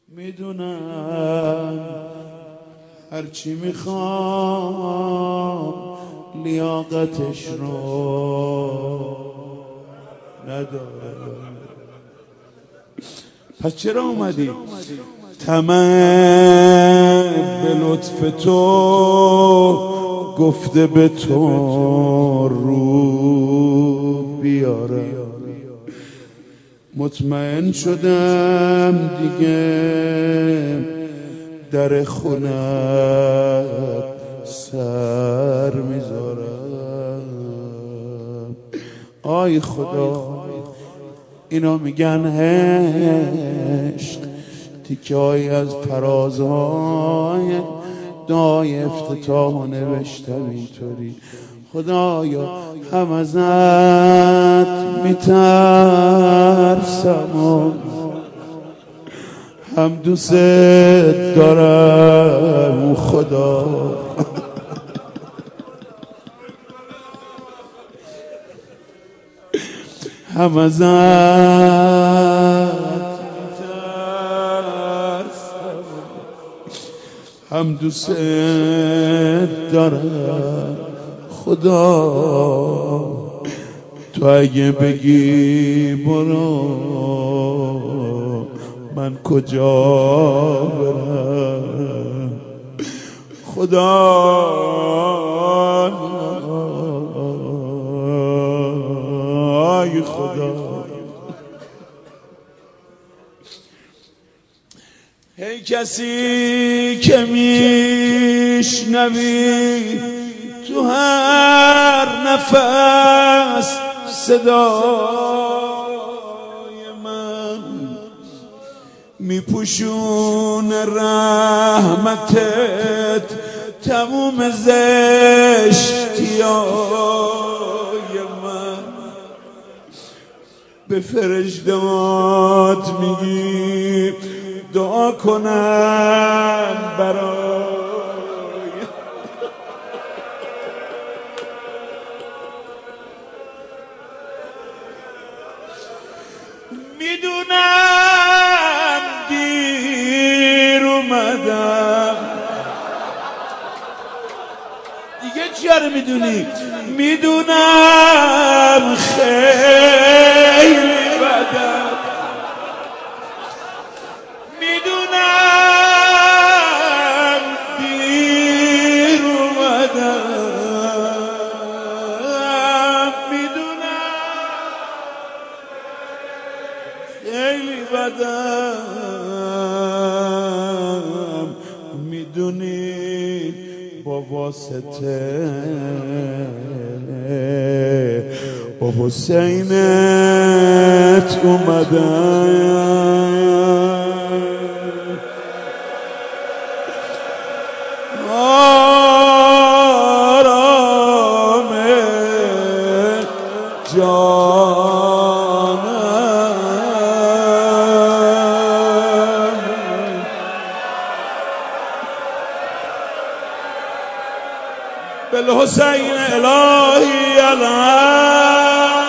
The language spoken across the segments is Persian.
میدونم هرچی میخوام لیاقتش رو نداره. پس چرا اومدی؟ طمع به لطف تو گفته به تو رو بیاره. مطمئن شدم دیگه در خونت سر میذارم. آی خدا، اینا میگن عشق تیکه‌ای از فرازهای دعای افتتاح نوشتم اینطوری. خدایا هم ازت میترسم و هم دوست دارم خدا. هم ازت میترسم هم دوست دارم خدا. تو اگه بگی برو من کجا برم خدا. آی خدا، ای کسی که میشنوی تو هر نفس صدای من میپوشون رحمتت تموم زشتیای من. به فرشتهات میگی دعا کنن برای میدونم دیر اومدم دیگه. چیاره میدونی؟ میدونم خیلی بدم، میدونم دیر اومدم، میدونم خیلی بدم. میدونی با واسطه با حسینت اومدم. آرام جانم بالحسین الهی الان.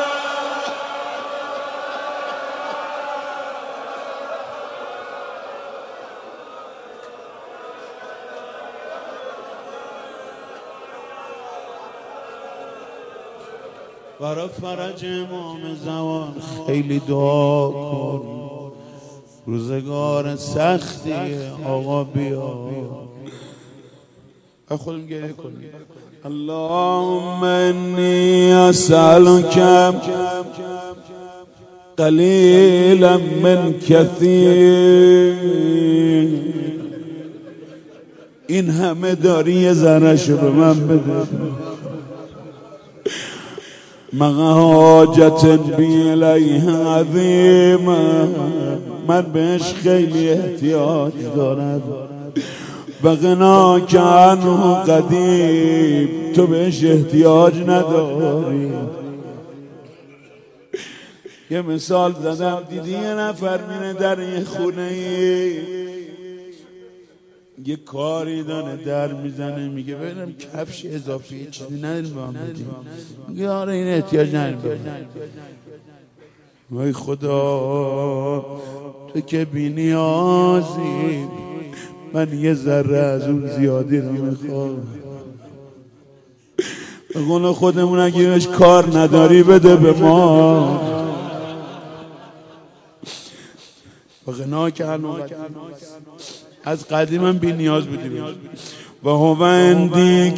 برا فرج امام زمان خیلی دعا کن، روزگار سختیه آقا بیا. خودم گریه کنیم. اللهم انی اسألک قلیلا من کثیر. این همه داری یه ذره‌شو به من بده. من حاجت بی الیه عظیمه، من بهش خیلی احتیاج دارم. بغنا که عنه قدیم، تو بهش احتیاج نداری. یه مثال زدم، دیدی یه نفر میره در یه خونه یه کاری داره در میزنه، میگه ببینم کفش اضافی چیزی نداریم با هم بدیم. میگه آره این احتیاج نداریم. وای خدا، تو که بی نیازی، من یه ذره از اون زیادی رو میخوام. به قول خودمون اگه بهش کار نداری بده به ما. و غنا که از قدیم هم بی نیاز بودیم. و هو عندی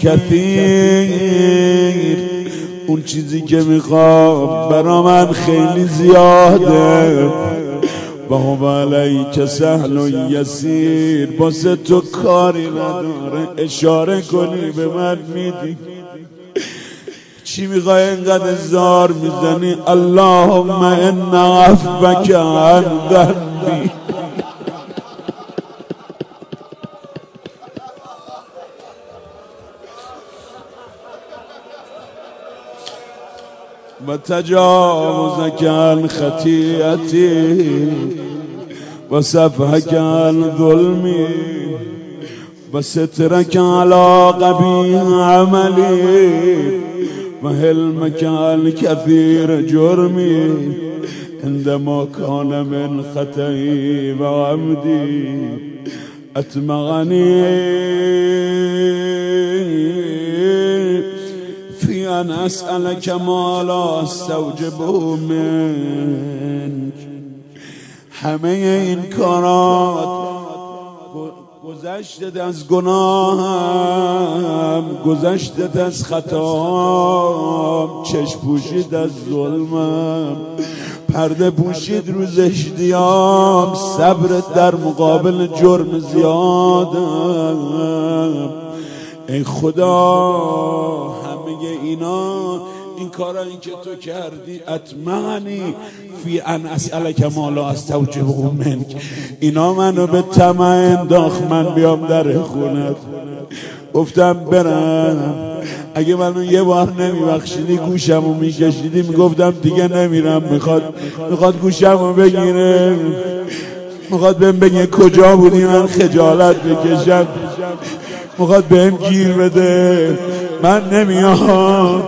کثیر، اون چیزی که میخوام برا من خیلی زیاده. و هو علیک سهل و یسیر، باسه تو کاری نداره، اشاره کنی به من میدی. چی میخوای اینقدر زار میزنی؟ اللهم ان عفوک عن ذنبی. و تجاوزک عن خطیئتی و صفحک عن ظلمی و سترک علی قبیح عملی و حلمک عن کثیر جرمی عندما کان من خطئی و عمدی اتمغنی فی ان اسألک ما لا استوجبه منک. همه این کارات گذشتت از گناهم، گذشتت از خطاام، چشم پوشید از ظلمم، پرده پوشید رو زشتیام، صبرت در مقابل جرم زیادم. ای خدا همه اینا، این کارایی که تو کردی، اطمعنی فی ان اسألک ما لا استوجبه منک، اینا منو به طمع انداخت من بیام در خونت. گفتم برم، اگه منو یه بار نمیبخشیدی گوشمو میکشیدی، میگفتم دیگه نمیرم. میخواد گوشمو بگیره، میخواد بهم بگه کجا بودی من خجالت بکشم، میخواد بهم گیر بده، من نمیام.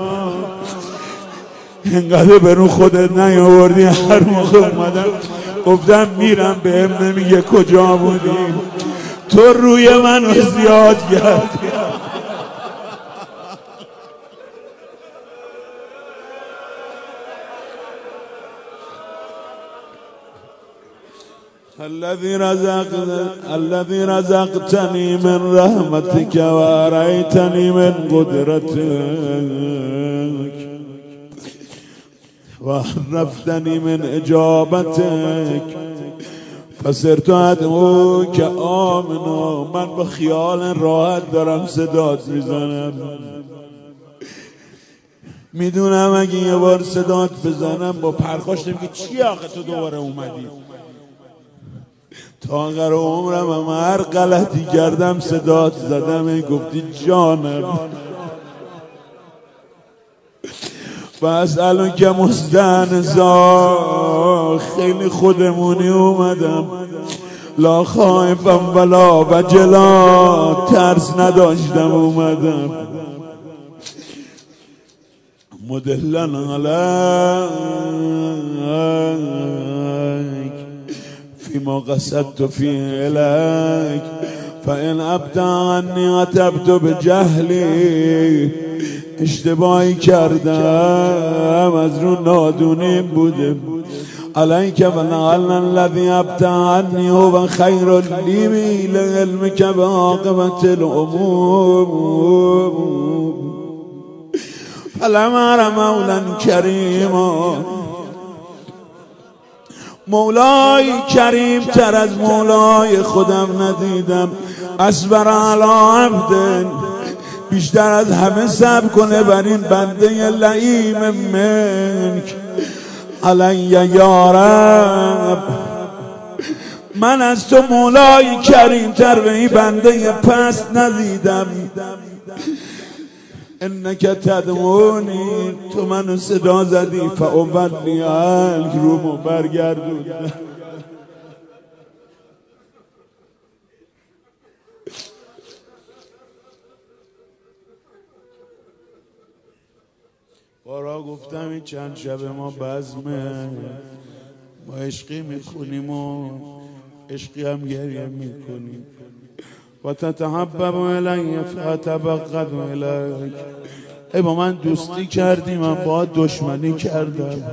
اینقدر برو خودت نیاوردی. هر موقع اومدم گفتم میرم، بهم نمیگه کجا بودی. تو روی منو زیاد کرد. الذي رزقتني من رحمتك واريتني من قدرتك وعرفتني من اجابتك فصرت ادعوك آمنا. من با خیال راحت دارم صدات میزنم، میدونم اگه یه بار صدات بزنم با پرخاش نمیگی چی آقا تو دوباره اومدی. تا آخر عمرم هم هر غلطی کردم صدات زدم، ای گفتی جانم. فاسألو که مستأنسا، خیلی خودمونی اومدم، لا خائفم ولا وجلا، ترس نداشتم اومدم. مدلن علیک فیما قصدت فیه الیک فان ابدع عنی عتبت بجهلی. اشتباهی کردم، از رو نادونیم بوده. علیک ولعل الذی ابدع عنی هو خیر لی لعلمک بعاقبة الامور. فلم ار مولا کریما، مولای کریم تر از مولای خودم ندیدم. اصبر علی عبد، بیشتر از همه صبر کنه بر این بنده لئیم منک. علی یا رب، من از تو مولای کریم تر به این بنده پست ندیدم. انک تدعونی، تو منو صدا زدی، فاولی عنک، رومو برگردون. بارا گفتم این چند شب ما بزمه، ما عشقی میکنیم و عشقی هم گریه میکنیم. و تتحبب الی فتبغض الیک. ای با من دوستی کردی، من با دشمنی کردم.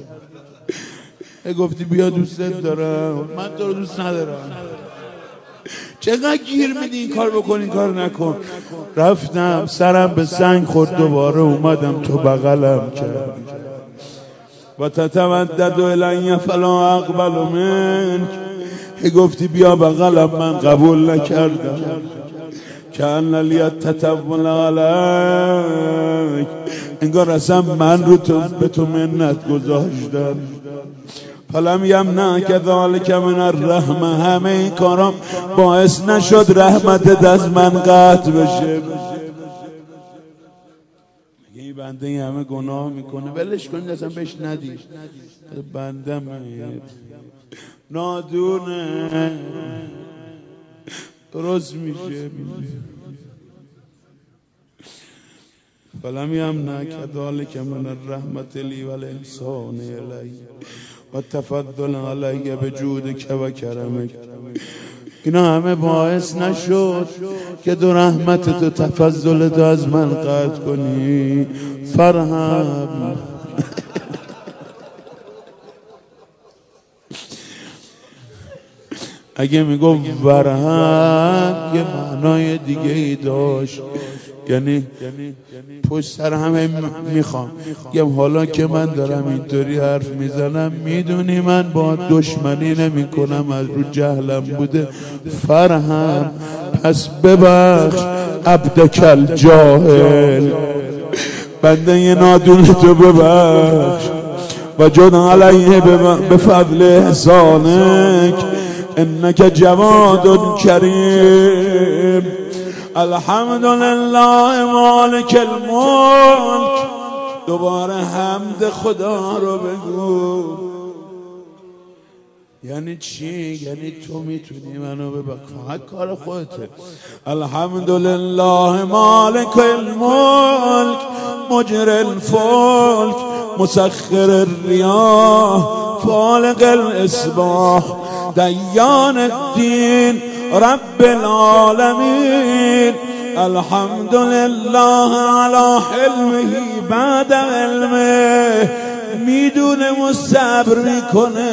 ای گفتی بیا دوستت دارم، من تو رو دوست ندارم. چقدر گیر میدی این کار بکن این کار نکن. رفتم سرم به سنگ خورد، دوباره اومدم تو بغلم کرد. و تتودد الی فلا اقبل منک. گفتی بیا بغلم، من قبول نکردم. کأن لی تطول علیک. انگار اصلا من رو به تو منت گذاشتم. فلم یمنعک ذلک من الرحمه. همه این کارام باعث نشد رحمتت از من قطع بشه. این بنده این همه گناه میکنه، ولش کنید اصلا بهش ندید. بنده نادونه درست میشه. فلم یمنعک ذلک من الرحمة لی والاحسان الی و التفضل علی بجودک و کرمک. اینا همه باعث نشد که دو رحمت تو تفضل تو از من قطع کنی. فرهم. اگه میگو ورهم یه معنای دیگه ای داشت، یعنی پشت سر همه میخوام گم حالا که من دارم اینطوری حرف میزنم میدونی من با دشمنی نمی کنم، از رو جهلم بوده. فرهم پس ببخش عبدک الجاهل. بنده یه نادون تو ببخش. و جد علیه بفضل احسانک انک جواد کریم. الحمدلله مالک الملک. دوباره حمد خدا رو بگو. یعنی چی؟ یعنی تو میتونی منو ببخشی، فقط کار خودته. الحمدلله مالک الملک مجر الفلک مسخر الریاح فالق الاصباح دیان الدین رب العالمین. الحمد لله علی حلمه بعد علمه. میدونه و صبر میکنه،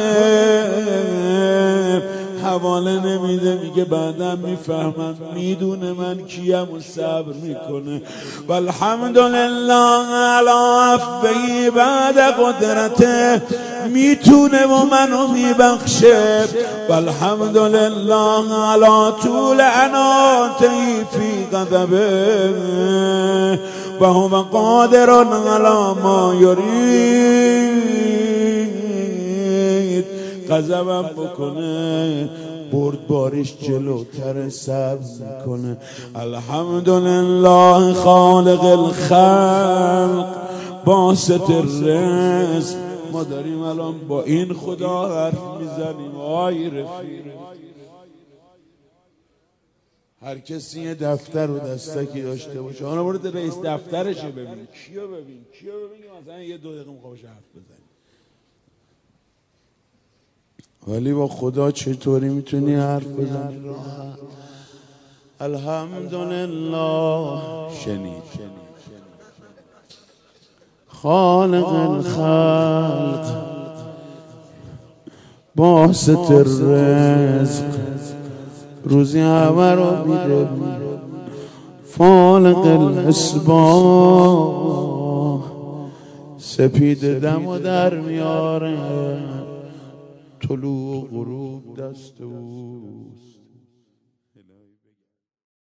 حواله نمیده، میگه بعدم میفهمم. میدونه من کیم و صبر میکنه. والحمد لله علی عفوه بعد قدرته. میتونه و منو میبخشه. والحمد لله علی طول عناته فی غضبه و هو قادر علی ما یرید. غضبم بکنه بردبارش جلوتر صبر میکنه. الحمدلله خالق الخلق باسط الرزق. ما داریم الان با این خدا حرف میزنیم. آی رفیق، هر کسی یه دفتر و دستکی داشته باشه. آنها برده رئیس دفترشه ببین کیو ببین مثلا یه 2 دقیقه مخواهش حرف بزنیم. ولی با خدا چطوری میتونی حرف بزنی راحت؟ الحمدلله. شنید خالق الخلق باسط الرزق. روزی همه رو میده. فالق الاصباح سپید دم و در میاره. طلوع و غروب دست اوست.